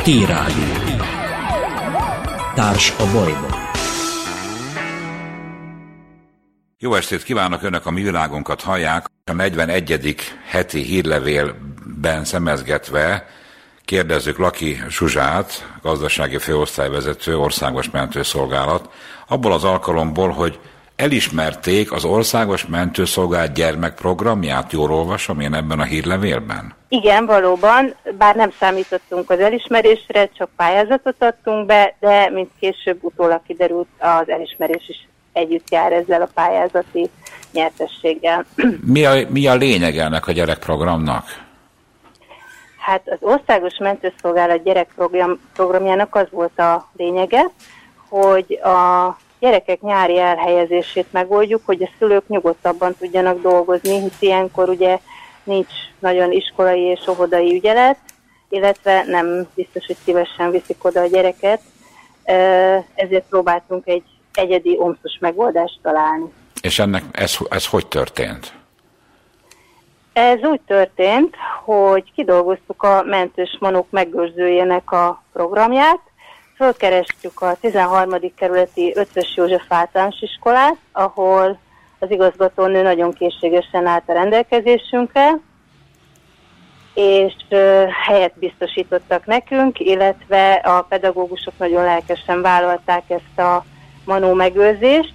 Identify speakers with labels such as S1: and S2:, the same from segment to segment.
S1: T-Rádió. Társ a bajban.
S2: Jó estét kívánok, Önök a Mi Világunkat hallják. A 41. heti hírlevélben szemezgetve kérdezzük Laki Zsuzsát, gazdasági főosztályvezető, Országos Mentőszolgálat, abból az alkalomból, hogy elismerték az Országos Mentőszolgálat gyermekprogramját, jól olvasom én ebben a hírlevélben?
S3: Igen, valóban, bár nem számítottunk az elismerésre, csak pályázatot adtunk be, de mint később utólag kiderült, az elismerés is együtt jár ezzel a pályázati nyertességgel.
S2: Mi a lényeg ennek a gyerekprogramnak?
S3: Hát az Országos Mentőszolgálat gyerekprogramjának az volt a lényege, hogy a gyerekek nyári elhelyezését megoldjuk, hogy a szülők nyugodtabban tudjanak dolgozni, hisz ilyenkor ugye nincs nagyon iskolai és óvodai ügyelet, illetve nem biztos, hogy szívesen viszik oda a gyereket, ezért próbáltunk egy egyedi omszos megoldást találni.
S2: És ez hogy történt?
S3: Ez úgy történt, hogy kidolgoztuk a mentős manók megőrzőjének a programját, fölkerestük a 13. kerületi Ötvös József általános iskolát, ahol az igazgatónő nagyon készségesen állt a rendelkezésünkre, és helyet biztosítottak nekünk, illetve a pedagógusok nagyon lelkesen vállalták ezt a manó megőrzést.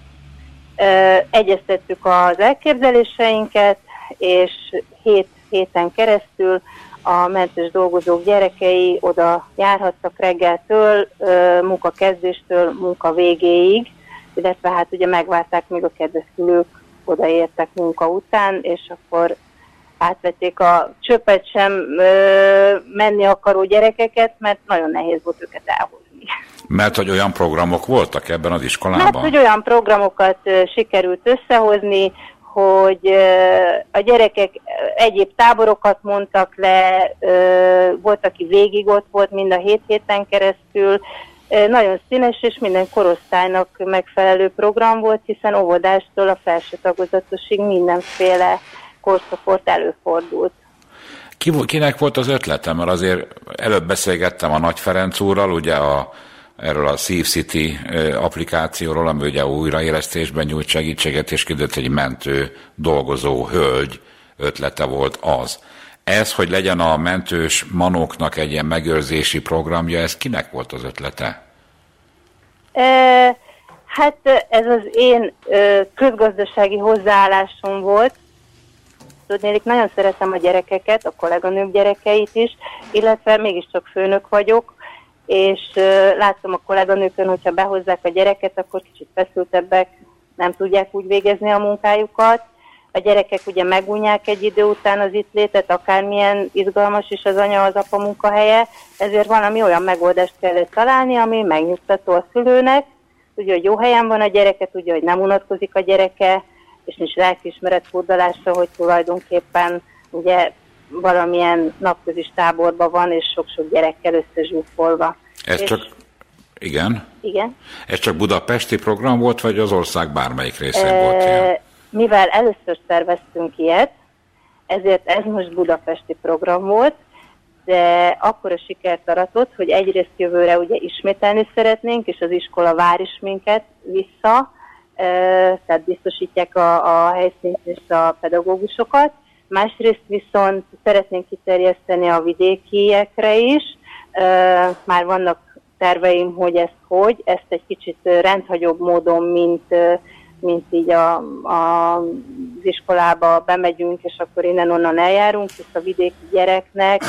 S3: Egyeztettük az elképzeléseinket, és 7 héten keresztül a mentős dolgozók gyerekei oda járhattak reggeltől, munkakezdéstől munka végéig, illetve hát ugye megvárták, míg a kedves szülők odaértek munka után, és akkor átvették a csöpet sem menni akaró gyerekeket, mert nagyon nehéz volt őket elhozni.
S2: Mert hogy olyan programok voltak ebben az iskolában?
S3: Mert hogy olyan programokat sikerült összehozni, hogy a gyerekek egyéb táborokat mondtak le, volt, aki végig ott volt mind a 7 héten keresztül. Nagyon színes és minden korosztálynak megfelelő program volt, hiszen óvodástól a felső tagozatosig mindenféle korszakort előfordult.
S2: Kinek volt az ötlete? Mert azért előbb beszélgettem a Nagy Ferenc úrral, ugye erről a Szív City applikációról, ami ugye újraélesztésben nyújt segítséget, és kiderült, hogy mentő dolgozó hölgy ötlete volt az. Ez, hogy legyen a mentős manóknak egy ilyen megőrzési programja, ez kinek volt az ötlete?
S3: Hát ez az én közgazdasági hozzáállásom volt. Tudnélik, nagyon szeretem a gyerekeket, a kolléganők gyerekeit is, illetve mégiscsak főnök vagyok, és látom a kolléganőkön, hogyha behozzák a gyereket, akkor kicsit feszültebbek, nem tudják úgy végezni a munkájukat. A gyerekek ugye megunják egy idő után az itt létet, akármilyen izgalmas is az anya, az apa munkahelye, ezért valami olyan megoldást kellett találni, ami megnyugtató a szülőnek, tudja, hogy jó helyen van a gyereke, tudja, hogy nem unatkozik a gyereke, és nincs lelkiismeret furdalásra, hogy tulajdonképpen ugye valamilyen napközis táborban van, és sok-sok gyerekkel összezsúfolva.
S2: Igen?
S3: Igen.
S2: Ez csak budapesti program volt, vagy az ország bármelyik részén volt ilyen?
S3: Mivel először szerveztünk ilyet, ezért ez most budapesti program volt, de akkora sikert aratott, hogy egyrészt jövőre ugye ismételni szeretnénk, és az iskola vár is minket vissza, tehát biztosítják a helyszínt és a pedagógusokat. Másrészt viszont szeretnénk kiterjeszteni a vidékiekre is. Már vannak terveim, hogy ezt egy kicsit rendhagyóbb módon, mint így az iskolába bemegyünk, és akkor innen-onnan eljárunk, hisz a vidéki gyereknek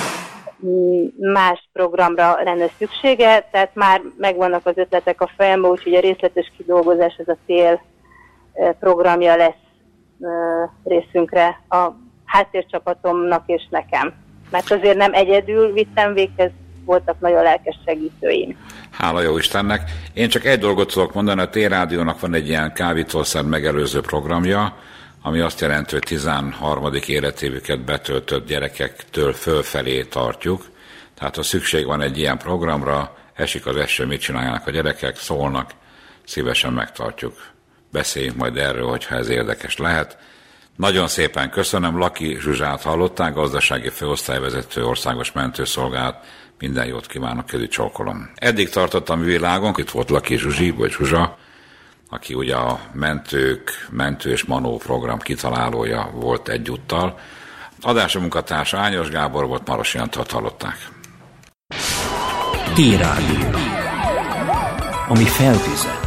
S3: más programra lenne szüksége, tehát már megvannak az ötletek a fejemben, úgyhogy a részletes kidolgozás ez a tél programja lesz részünkre a háttércsapatomnak és nekem. Mert azért nem egyedül vittem véghez, voltak nagyon lelkes segítőim.
S2: Hála jó Istennek! Én csak egy dolgot tudok mondani, a T-Rádiónak van egy ilyen kábítószer megelőző programja, ami azt jelenti, hogy 13. életévüket betöltött gyerekektől fölfelé tartjuk. Tehát ha szükség van egy ilyen programra, esik az eső, mit csináljanak a gyerekek, szólnak, szívesen megtartjuk. Beszéljünk majd erről, hogyha ez érdekes lehet. Nagyon szépen köszönöm, Laki Zsuzsát hallották, gazdasági főosztályvezető, Országos Mentőszolgálat Minden jót kívánok, kezi csókolom. Eddig tartottam világon, itt volt Laki Zsuzsi, vagy Zsuzsa, aki ugye a Mentő és Manó program kitalálója volt egyúttal. Adása munkatársa Ányos Gábor volt, Marosi Antalt hallották.
S1: T-Rádió, ami felvizet.